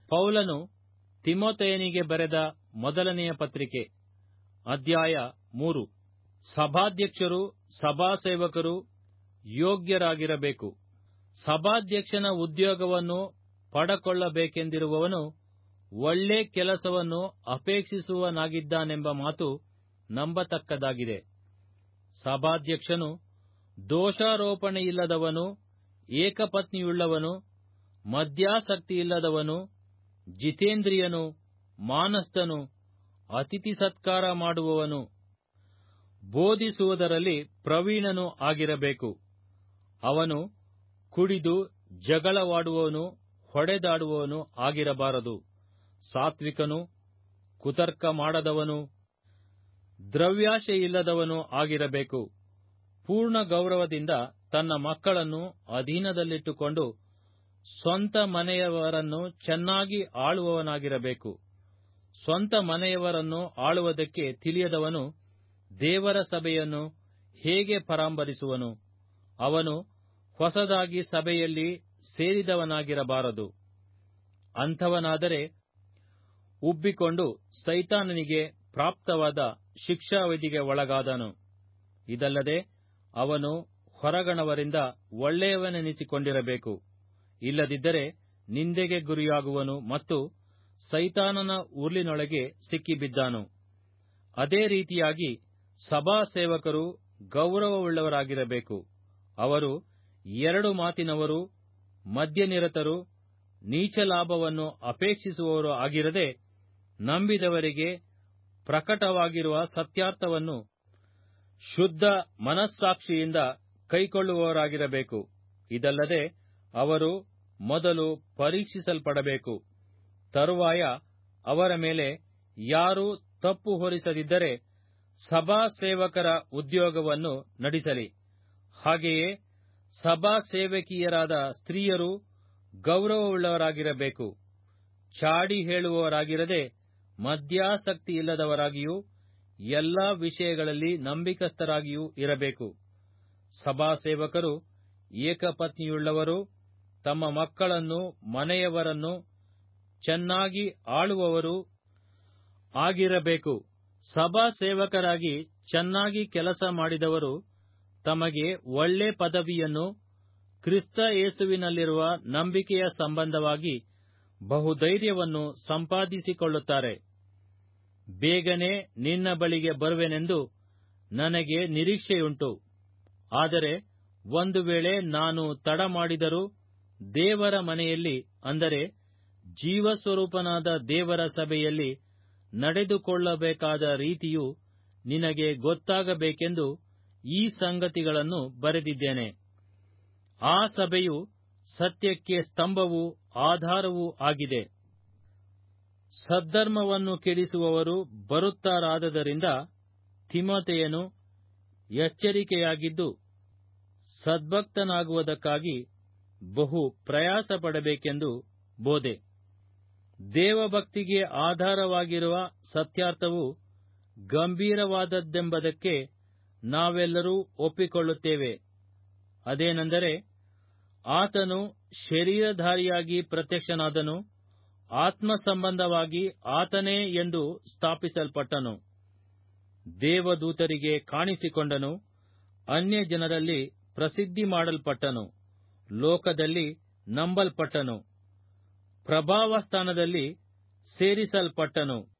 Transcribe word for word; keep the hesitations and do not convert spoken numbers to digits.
ಪೌಲನು ತಿಮೊಥೆಯನಿಗೆ ಬರೆದ ಮೊದಲನೆಯ ಪತ್ರಿಕೆ, ಅಧ್ಯಾಯ ಮೂರು. ಸಭಾಧ್ಯಕ್ಷರು ಸಭಾಸೇವಕರು ಯೋಗ್ಯರಾಗಿರಬೇಕು. ಸಭಾಧ್ಯಕ್ಷನ ಉದ್ಯೋಗವನ್ನು ಪಡಕೊಳ್ಳಬೇಕೆಂದಿರುವವನು ಒಳ್ಳೆ ಕೆಲಸವನ್ನು ಅಪೇಕ್ಷಿಸುವನಾಗಿದ್ದಾನೆಂಬ ಮಾತು ನಂಬತಕ್ಕದ್ದಾಗಿದೆ. ಸಭಾಧ್ಯಕ್ಷನು ದೋಷಾರೋಪಣೆಯಿಲ್ಲದವನು, ಏಕಪತ್ನಿಯುಳ್ಳವನು, ಮದ್ಯಾಸಕ್ತಿಯಿಲ್ಲದವನು, ಜಿತೇಂದ್ರಿಯನು, ಮಾನಸ್ಥನು, ಅತಿಥಿ ಸತ್ಕಾರ ಮಾಡುವವನು, ಬೋಧಿಸುವುದರಲ್ಲಿ ಪ್ರವೀಣನೂ ಆಗಿರಬೇಕು. ಅವನು ಕುಡಿದು ಜಗಳವಾಡುವವನು, ಹೊಡೆದಾಡುವವನು ಆಗಿರಬಾರದು. ಸಾತ್ವಿಕನು, ಕುತರ್ಕ ಮಾಡದವನು, ದ್ರವ್ಯಾಶೆಯಿಲ್ಲದವನು ಆಗಿರಬೇಕು. ಪೂರ್ಣ ಗೌರವದಿಂದ ತನ್ನ ಮಕ್ಕಳನ್ನು ಅಧೀನದಲ್ಲಿಟ್ಟುಕೊಂಡು ಸ್ವಂತ ಮನೆಯವರನ್ನು ಚೆನ್ನಾಗಿ ಆಳುವವನಾಗಿರಬೇಕು. ಸ್ವಂತ ಮನೆಯವರನ್ನು ಆಳುವುದಕ್ಕೆ ತಿಳಿಯದವನು ದೇವರ ಸಭೆಯನ್ನು ಹೇಗೆ ಪರಾಂಬರಿಸುವನು? ಅವನು ಹೊಸದಾಗಿ ಸಭೆಯಲ್ಲಿ ಸೇರಿದವನಾಗಿರಬಾರದು. ಅಂಥವನಾದರೆ ಉಬ್ಬಿಕೊಂಡು ಸೈತಾನನಿಗೆ ಪ್ರಾಪ್ತವಾದ ಶಿಕ್ಷಾವಿಧಿಗೆ ಒಳಗಾದನು. ಇದಲ್ಲದೆ ಅವನು ಹೊರಗಣವರಿಂದ ಒಳ್ಳೆಯವನೆನಿಸಿಕೊಂಡಿರಬೇಕು. ಇಲ್ಲದಿದ್ದರೆ ನಿಂದೆಗೆ ಗುರಿಯಾಗುವನು ಮತ್ತು ಸೈತಾನನ ಉರುಲಿನೊಳಗೆ ಸಿಕ್ಕಿಬಿದ್ದಾನು. ಅದೇ ರೀತಿಯಾಗಿ ಸಭಾ ಸೇವಕರು ಗೌರವವುಳ್ಳವರಾಗಿರಬೇಕು. ಅವರು ಎರಡು ಮಾತಿನವರು, ಮದ್ಯನಿರತರು, ನೀಚಲಾಭವನ್ನು ಅಪೇಕ್ಷಿಸುವವರು ಆಗಿರದೆ, ನಂಬಿದವರಿಗೆ ಪ್ರಕಟವಾಗಿರುವ ಸತ್ಯಾರ್ಥವನ್ನು ಶುದ್ಧ ಮನಸ್ಸಾಕ್ಷಿಯಿಂದ ಕೈಕೊಳ್ಳುವವರಾಗಿರಬೇಕು. ಇದಲ್ಲದೆ ಅವರು ಮೊದಲು ಪರೀಕ್ಷಿಸಲ್ಪಡಬೇಕು. ತರುವಾಯ ಅವರ ಮೇಲೆ ಯಾರೂ ತಪ್ಪು ಹೊರಿಸದಿದ್ದರೆ ಸಭಾ ಸೇವಕರ ಉದ್ಯೋಗವನ್ನು ನಡೆಸಲಿ. ಹಾಗೆಯೇ ಸಭಾ ಸೇವಕಿಯರಾದ ಸ್ತ್ರೀಯರು ಗೌರವವುಳ್ಳವರಾಗಿರಬೇಕು. ಚಾಡಿ ಹೇಳುವವರಾಗಿರದೆ, ಮದ್ಯಾಸಕ್ತಿಯಿಲ್ಲದವರಾಗಿಯೂ ಎಲ್ಲಾ ವಿಷಯಗಳಲ್ಲಿ ನಂಬಿಕಸ್ಥರಾಗಿಯೂ ಇರಬೇಕು. ಸಭಾಸೇವಕರು ಏಕಪತ್ನಿಯುಳ್ಳವರು, ತಮ್ಮ ಮಕ್ಕಳನ್ನು ಮನೆಯವರನ್ನು ಚೆನ್ನಾಗಿ ಆಳುವವರು ಆಗಿರಬೇಕು. ಸಭಾಸೇವಕರಾಗಿ ಚೆನ್ನಾಗಿ ಕೆಲಸ ಮಾಡಿದವರು ತಮಗೆ ಒಳ್ಳೆ ಪದವಿಯನ್ನು ಕ್ರಿಸ್ತ ಯೇಸುವಿನಲ್ಲಿರುವ ನಂಬಿಕೆಯ ಸಂಬಂಧವಾಗಿ ಬಹುಧೈರ್ಯವನ್ನು ಸಂಪಾದಿಸಿಕೊಳ್ಳುತ್ತಾರೆ. ಬೇಗನೆ ನಿನ್ನ ಬಳಿಗೆ ಬರುವೆನೆಂದು ನನಗೆ ನಿರೀಕ್ಷೆಯುಂಟು. ಆದರೆ ಒಂದು ವೇಳೆ ನಾನು ತಡ ಮಾಡಿದರೂ ದೇವರ ಮನೆಯಲ್ಲಿ, ಅಂದರೆ ಜೀವಸ್ವರೂಪನಾದ ದೇವರ ಸಭೆಯಲ್ಲಿ ನಡೆದುಕೊಳ್ಳಬೇಕಾದ ರೀತಿಯು ನಿನಗೆ ಗೊತ್ತಾಗಬೇಕೆಂದು ಈ ಸಂಗತಿಗಳನ್ನು ಬರೆದಿದ್ದೇನೆ. ಆ ಸಭೆಯು ಸತ್ಯಕ್ಕೆ ಸ್ತಂಭವೂ ಆಧಾರವೂ ಆಗಿದೆ. ಸದ್ಧರ್ಮವನ್ನು ಕೆಡಿಸುವವರು ಬರುತ್ತಾರಾದ್ದರಿಂದ ತಿಮೊಥೆಯನು ಎಚ್ಚರಿಕೆಯಾಗಿದ್ದು ಸದ್ಭಕ್ತನಾಗುವುದಕ್ಕಾಗಿ ಬಹು ಪ್ರಯಾಸಪಡಬೇಕೆಂದು ಬೋಧೆ. ದೇವಭಕ್ತಿಗೆ ಆಧಾರವಾಗಿರುವ ಸತ್ಯಾರ್ಥವು ಗಂಭೀರವಾದದ್ದೆಂಬುದಕ್ಕೆ ನಾವೆಲ್ಲರೂ ಒಪ್ಪಿಕೊಳ್ಳುತ್ತೇವೆ. ಅದೇನೆಂದರೆ, ಆತನು ಶರೀರಧಾರಿಯಾಗಿ ಪ್ರತ್ಯಕ್ಷನಾದನು, ಆತ್ಮ ಸಂಬಂಧವಾಗಿ ಆತನೇ ಎಂದು ಸ್ಥಾಪಿಸಲ್ಪಟ್ಟನು, ದೇವದೂತರಿಗೆ ಕಾಣಿಸಿಕೊಂಡನು, ಅನ್ಯ ಜನರಲ್ಲಿ ಪ್ರಸಿದ್ಧಿ ಮಾಡಲ್ಪಟ್ಟನು, ಲೋಕದಲ್ಲಿ ನಂಬಲ್ಪಟ್ಟನು, ಪ್ರಭಾವಸ್ಥಾನದಲ್ಲಿ ಸೇರಿಸಲ್ಪಟ್ಟನು.